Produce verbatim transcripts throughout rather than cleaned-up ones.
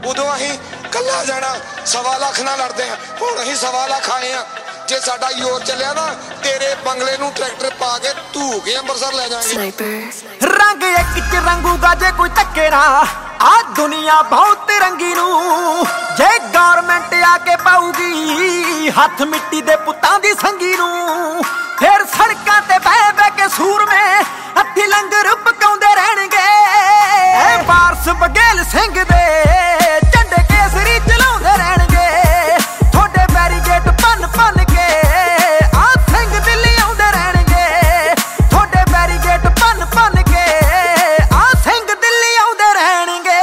उदों असीं कल्ला जाना सवा लख नाल लड़दे हां, हुण असीं सवा लख आए हां। जे साडा योर चलिया ना तेरे बंगले नूं ट्रैक्टर पा के धू के अंबरसर ले जाएंगे। रंग एक च रंगूगा जे कोई धक्के ना आ दुनिया बहुत रंगी नू, जे गौरमेंट आके पाऊगी हाथ मिट्टी दे पुत्तां दी संगी नू, फिर सड़कां ते बह बह के सूर में हत्थी लंगर पकाउंदे रहणगे। वारस बघेल सिंह दे झंडे केसरी चलाउंदे रहणगे, थोड़े बैरीगेट भन भन के आ सिंह दिल्ली आउंदे रहणगे, थोड़े बैरीगेट भन भन के आ सिंह दिल्ली आउंदे रहणगे।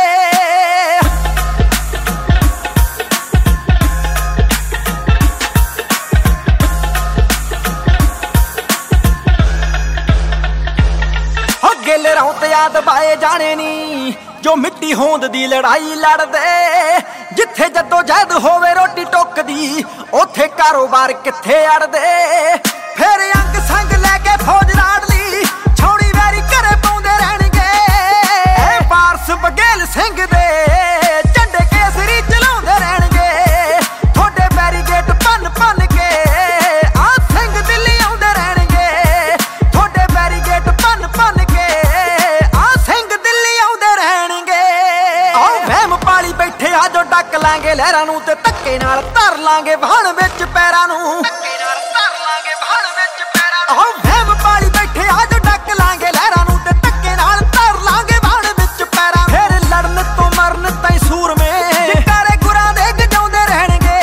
हो गिल रौत याद बाए जाने नी जो मिट्टी होंद दी लड़ाई लड़दे, जिथे जदो जहद होवे रोटी टुकदी ओथे कारोबार किथे अड़दे। फिर अंग संग लैके फौज राड़ ली छौड़ी वैरी घरे पाउंदे रहणगे। वारस बघेल सिंह दे झंडे केसरी चलाउंदे रहणगे, थोड़े बैरीगेट भन भन के आ सिंह दिल्ली आउंदे रहणगे, थोड़े बैरीगेट भन भन के आ सिंह दिल्ली आउंदे रहणगे। आओ वहम पाली बैठे आ जो डक लांगे लहरां नूं ते धक्के नाल धर लांगे वाहण विच पैरां नूं, धक्के नाल धर लांगे वाहण विच पैरां नूं। आओ वहम पाली बैठे आ जो डक लांगे लहरां नूं ते धक्के नाल धर लांगे वाहण विच पैरां। फिर लड़न तो मरन ताईं सूर में जकारे गुरां दे गजाउंदे रहणगे।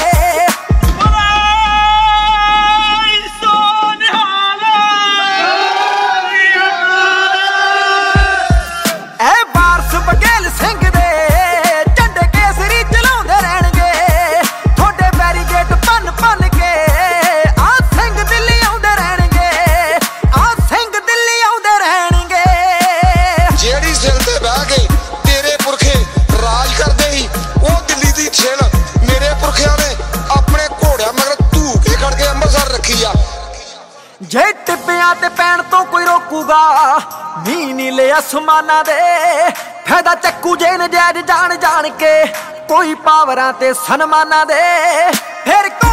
ए वारस बघेल सिंह दे झंडे केसरी चलाउंदे रहणगे, थोड़े बैरीगेट भन भन के आ सिंह दिल्ली आउंदे रहणगे, आ सिंह दिल्ली आउंदे रहणगे। जेड़ी सिल ते बह के तेरे पुरखे राज करदे ही ओ दिल्ली दी छिल मेरे पुरखियां ने अपने घोड़ियां मगर धू के खड़ के अंबरसर रखी आ। जे टिब्बियां ते पैण तो कोई रोकूगा नी नीले आसमानां दे, फायदा चक्कू जे नजायज जान जान के कोई पावरां ते सनमानां दे। फिर